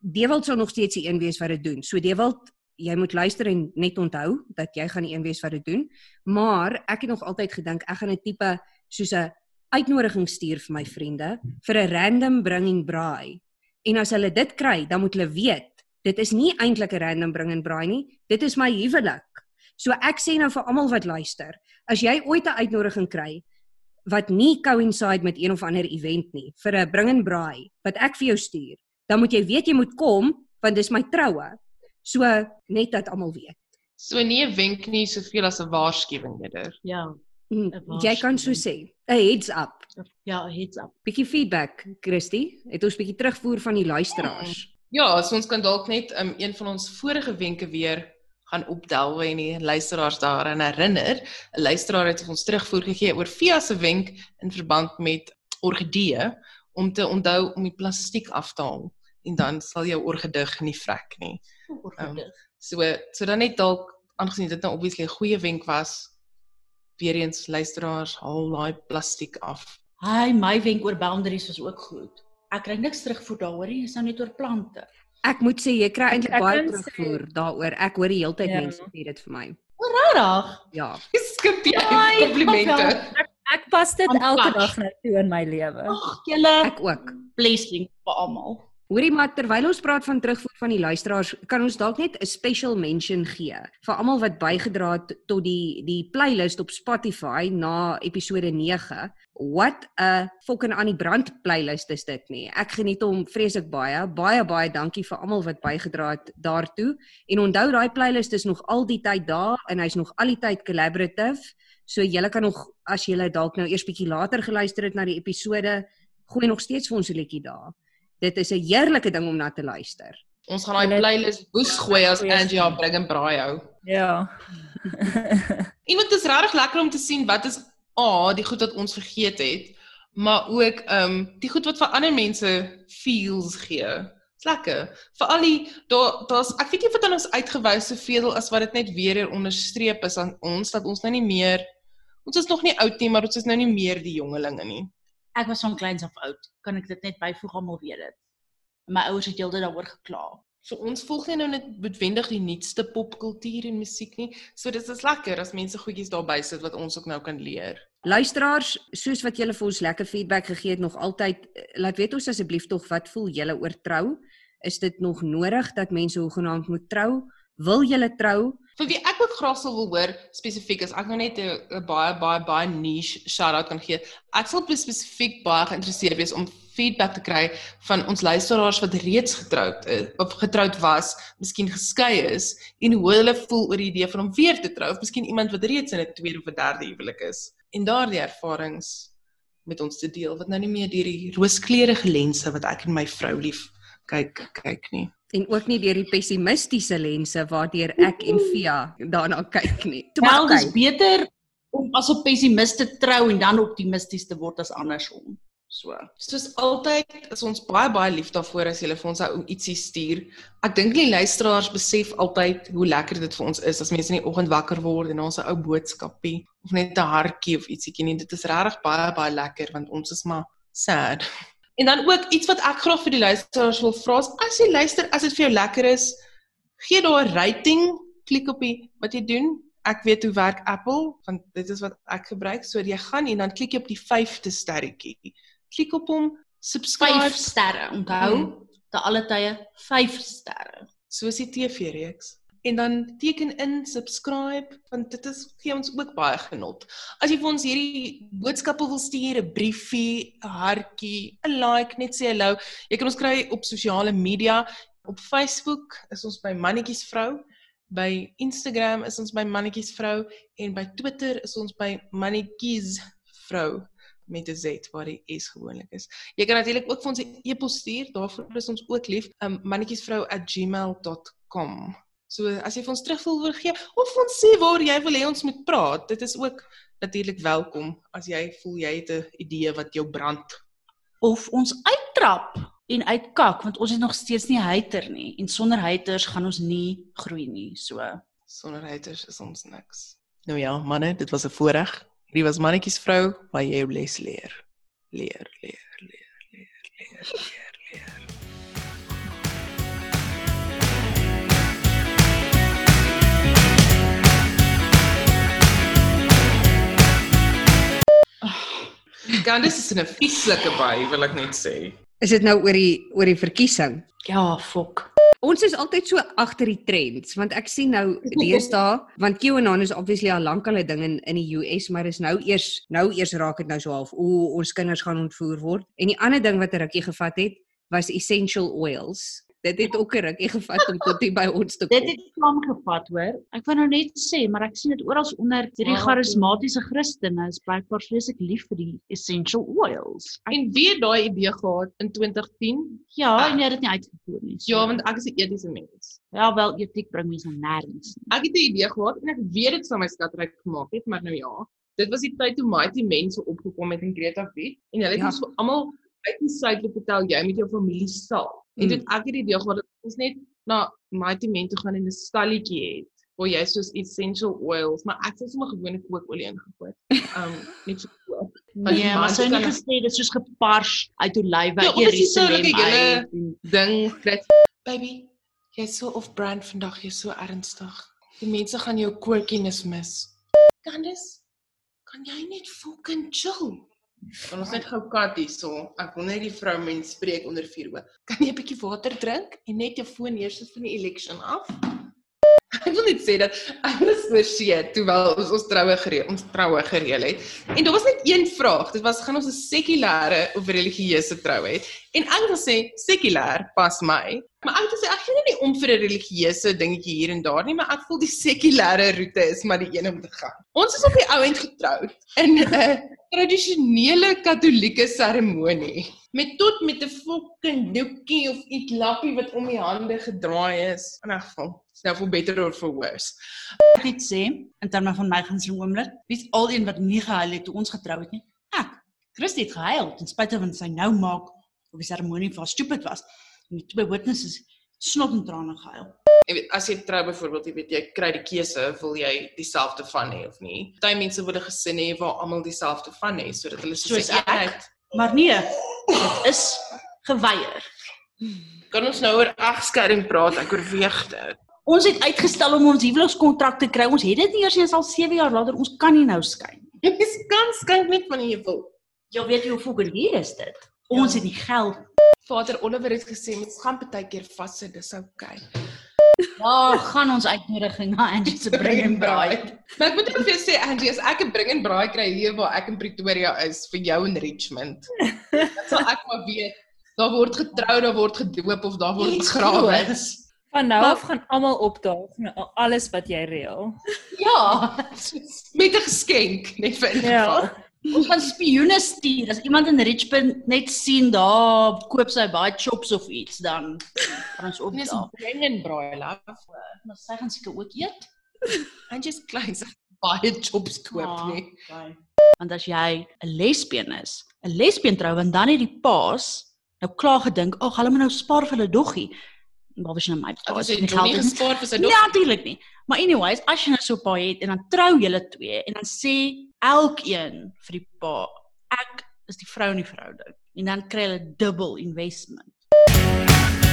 Dewald sal nog steeds die een wees wat dit doen. So Dewald, jy moet luister en net onthou dat jy gaan die een wees wat dit doen. Maar ek het nog altyd gedink ek gaan 'n tipe soos 'n uitnodiging stuur vir my vriende vir 'n random bringing braai. En as hulle dit kry, dan moet hulle weet, dit is nie eintlik 'n random bringing braai nie, dit is my huwelik. So ek sê nou vir almal wat luister, as jy ooit 'n uitnodiging kry wat nie coincide met een of ander event nie, vir 'n bring en braai wat ek vir jou stuur, dan moet jy weet jy moet kom, want dis my troue. So net dat almal weet. So nie 'n wenk nie, soveel as 'n waarskuwing eerder. Ja, Mm, 'n jy kan so sê, 'n heads up. ja, heads up. Bietjie feedback, Christy, het ons bietjie terugvoer van die luisteraars. Ja, so ons kan dalk net um, een van ons vorige wenke weer gaan opdelwe en die luisteraars daaraan herinner. 'n Luisteraar het ons terugvoer gegee oor Via se wenk in verband met orgidee om te onthou om die plastiek af te haal en dan sal jou orgedig nie vrek nie. Um, so so dan net dalk aangesien dit nou obviously 'n goeie wenk was, weer eens luisteraars haal daai plastiek af. Hy, my wenk oor boundaries was ook goed. Ek kry niks terugvoer daaroor nie, is nou net oor plante. Ek moet sê jy kry eintlik Ek baie kan terugvoer sê- daaroor. Ek hoor die hele tyd Ja. mense sê dit vir my. Regtig? Ja. Skip jy Ai, komplimente. wel. Ek pas dit On elke flash. dag nou toe in my lewe. Ag, julle Ek ook. blessing vir almal. Hoorie maar terwyl ons praat van terugvoer van die luisteraars, kan ons dalk net 'n special mention gee vir almal wat bygedra het tot die die playlist op Spotify na episode nege. What 'n fucking aan die brand playlist is dit nie. Ek geniet hom vreeslik baie. Baie baie dankie vir almal wat bygedra het daartoe. En onthou daai playlist is nog al die tyd daar en hy's nog al die tyd collaborative. So julle kan nog as julle dalk nou eers bietjie later geluister het na die episode, gooi nog steeds vir ons 'n liedjie daar. Dit is 'n heerlike ding om na te luister. Ons gaan daai Hulle- playlist boes gooi as Goeie Angie haar stem. bring en braai hou. Ja. En dit is regtig lekker om te sien wat is A, die goed wat ons vergeet het, maar ook ehm um, die goed wat vir ander mense feels gee. Dis lekker. Veral die daar daar's ek weet nie wat aan ons uitgewys soveel as wat dit net weer onderstreep is aan ons dat ons nou nie meer ons is nog nie oud nie, maar ons is nou nie meer die jongelinge nie. Ek was van kleins af oud. Kan ek dit net byvoeg, almal weet dit. My ouers het heeltyd daaroor gekla. So ons volg nie nou net noodwendig die nuutste popkultuur en musiek nie. So dit is lekker as mense goedjies daarby sit wat ons ook nou kan leer. Luisteraars, soos wat julle vir ons lekker feedback gegee het, nog altyd, laat weet ons asseblief tog wat voel julle oor trou? Is dit nog nodig dat mense hoegenaamd moet trou? Wil julle trou? Vir wie ek ook graag sal wil hoor spesifiek as ek nou net 'n baie baie baie niche shout-out kan gee. Ek sal spesifiek baie geïnteresseerd wees om feedback te kry van ons luisteraars wat reeds getroud is of getroud was, miskien geskei is en hoe hulle voel oor die idee van om weer te trou of miskien iemand wat reeds in 'n tweede of 'n derde huwelik is en daardie ervarings met ons te deel wat nou nie meer deur die rooskleurige lense wat ek en my vrou lief kyk kyk nie. En ook nie deur die pessimistiese lense waardeur ek en Via daarna kyk nie. Toe Wel, maar dis kyk. beter om as 'n pessimist te trou en dan optimisties te word as andersom. So. Soos altyd is ons baie baie lief daarvoor as julle vir ons ou ietsie stuur. Ek dink die luisteraars besef altyd hoe lekker dit vir ons is as mense in die oggend wakker word en ons 'n ou boodskapie of net 'n hartjie of ietsiekie nie. Dit is regtig baie baie lekker want ons is maar sad. En dan ook iets wat ek graag vir die luisteraars wil vra is as jy luister, as dit vir jou lekker is, gee daar 'n rating, klik op die wat jy doen. Ek weet hoe werk Apple, want dit is wat ek gebruik. So jy gaan en dan klik jy op die vyfde sterretjie. Klik op hom, subscribe, vyf sterre, onthou, Hmm. te alle tye vyf sterre. soos die T V-reeks. En dan teken in, subscribe, want dit is gee ons ook baie genot. As jy vir ons hierdie boodskappe wil stuur, 'n briefie, 'n hartjie, 'n like, net sê hallo. Jy kan ons kry op sosiale media. Op Facebook is ons by Mannetjiesvrou, by Instagram is ons by Mannetjiesvrou en by Twitter is ons by Mannetjiesvrou met 'n Z waar die S gewoonlik is. Jy kan natuurlik ook vir ons 'n e-pos stuur, daarvoor is ons ook lief, um, mannetjiesvrou at gmail dot com. So as jy vir ons terug wil gee of ons sê waar jy wil hê ons moet praat, dit is ook natuurlik welkom as jy voel jy het 'n idee wat jou brand. Of ons uittrap en uitkak, want ons is nog steeds nie hater nie. En sonder haters gaan ons nie groei nie. So, Sonder haters is ons niks. Nou ja, manne, dit was 'n voorreg. Hierdie was Mannetjiesvrou, waar jy jou les leer. Leer, leer, leer, leer, leer, leer, leer. Candice is in 'n vieslike baie, wil ek net sê. Is dit nou oor die oor die verkiesing? Ja, fok. Ons is altyd so agter die trends, want ek sien nou deesdae, want QAnon is obviously al lank al 'n ding in in die U S, maar is nou eers nou eers raak dit nou so half, o, ons kinders gaan ontvoer word. En die ander ding wat 'n rukkie gevat het, was essential oils. Dit het ook 'n rukkie gevat om tot hier by ons te kom. Dit het klam gevat, hoor. Ek wou nou net sê, maar ek sien dit oral onder hierdie Wow. charismatiese Christene is blykbaar vreeslik lief vir die essential oils. Ek, En wie het daai idee gehad in twintig tien? ja, en jy het dit nie uitgevoer nie. So. Ja, want ek is 'n etiese mens. Ja, wel, etiek bring mense nêrens. Ek het 'n idee gehad en ek weet dit sou my skatryk gemaak het, maar nou ja. Dit was die tyd toe Mighty Mense opgekom het in Greta Wet en hulle het Ja. ons vir almal uit en suidelik vertel jy met jou familie sal. En dit ek het die idee gehad dat ons net na Mighty Men toe gaan en 'n stalletjie het waar jy soos essential oils, maar ek het sommer gewone kookolie ingegooi. Um net so koop. Nee, maar sou nie gesê dit is soos gepars uit olywe Ja, omdat jy so Jerusalem lekker julle uit en- ding kry. Baby, jy's so off-brand vandag, jy's so ernstig. Die mense gaan jou quirkiness mis. Candice, kan jy net fucking chill? Kan ons net gou kat hierso? Ek wil net die vroumens spreek onder vier oë. Kan jy 'n bietjie water drink en net jou foon neersit van die election af? Ek wil net sê dat ek was so shit terwyl ons ons troue gereël, ons troue gereël het. En daar was net een vraag. Dit was gaan ons 'n sekulêre of religieuse troue hê? En ek wil sê sekulêr pas my. Maar ek wil sê ek gee nie om vir 'n religieuse dingetjie hier en daar nie, maar ek voel die sekulêre roete is maar die een om te gaan. Ons is op die ou end getroud in 'n tradisionele katolieke seremonie met tot met 'n fucking doekie of iets lappie wat om die hande gedraai is. In 'n geval, it's nou for better or for worse. Ek het sê in terme van my gunsteling oomblik, wie's al een wat nie gehuil het toe ons getrou het nie? Ek. Christy het gehuil ten spyte van sy nou maak of die seremonie vir haar stupid was. En die twee witnesses snot en trane gehuil. Jy weet, as jy trou byvoorbeeld, jy weet jy kry die keuse, wil jy dieselfde van hê of nie? Party mense wil 'n gesin hê waar almal dieselfde van hê sodat hulle Soos soos ek. Maar nee, dit is geweier. Kan ons nou oor egskeiding praat? Ek oorweeg dit. Ons het uitgestel om ons huwelikskontrak te kry. Ons het dit nie eers eens al sewe jaar later. Ons kan nie nou skei nie. Jy kan skink net van jy wil. Jy weet jy hoe fucking hier is dit. Ons Ja. het die geld. Vader Oliver het gesê met gaan partykeer vassit, dis oukei. Waar gaan ons uitnodiging na Angie se bring en braai? Maar ek moet net vir jou sê Angie, as ek 'n bring en braai kry hier waar ek in Pretoria is vir jou in Richmond. Dan sal ek maar weet, daar word getrou, daar word gedoop of daar word Iets begrawe. groots. Van nou af gaan almal opdaag met alles wat jy reël. Ja, Met 'n geskenk, net vir 'n Ja. geval. ons gaan spioene stuur. As iemand in Richmond net sien daar koop sy baie chops of iets, dan gaan ons Dis opdaag. bring en braai, love. Maar sy gaan seker ook eet. Angie's klein, sy gaan baie chops koop Ah, nie. okay. Want as jy 'n lesbien is, 'n lesbien trou, want dan het die paas nou klaar gedink, ag, hulle moet nou spaar vir hulle doggie. Behalwe as jy na my pa As is, jy en die geld Johnny is nie. gespaar vir sy Nee, dogter. natuurlik nie. Maar anyways, as jy nou so 'n pa het en dan trou julle twee en dan sê elkeen vir die pa, ek is die vrou in die verhouding. En dan kry hulle dubbel investment.